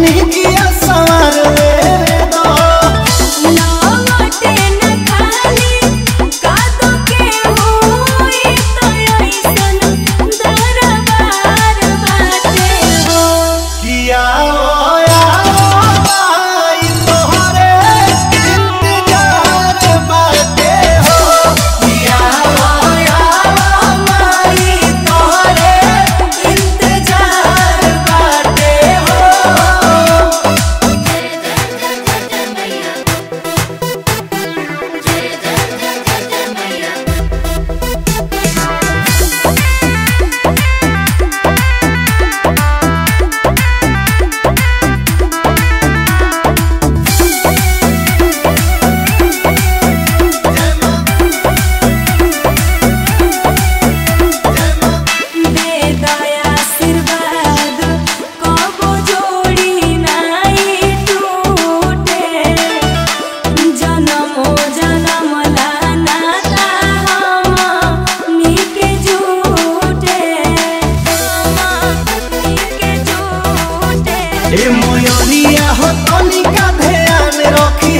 जिंदगिया संवार ले दो। लौटे न खाली कादो के होई तो ऐसन दरबार बाटे हो। किया आई तोहरे इंतजार बाटे हो। किया आई तोहरे इंतजार बाटे हो। आशीर्वाद कबो जोड़ी नाई टूटे। जनमो जनम ला नाता हमनी के झूठे। ए मोयरिया हो तनिका ध्यान रखी